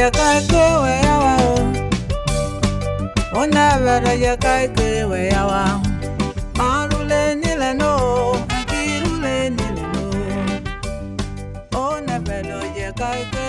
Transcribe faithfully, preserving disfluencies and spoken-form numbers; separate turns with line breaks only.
ya kai ko we yawa o never ya kai ko we yawa marule ni le no kirule ni le no o never ya kai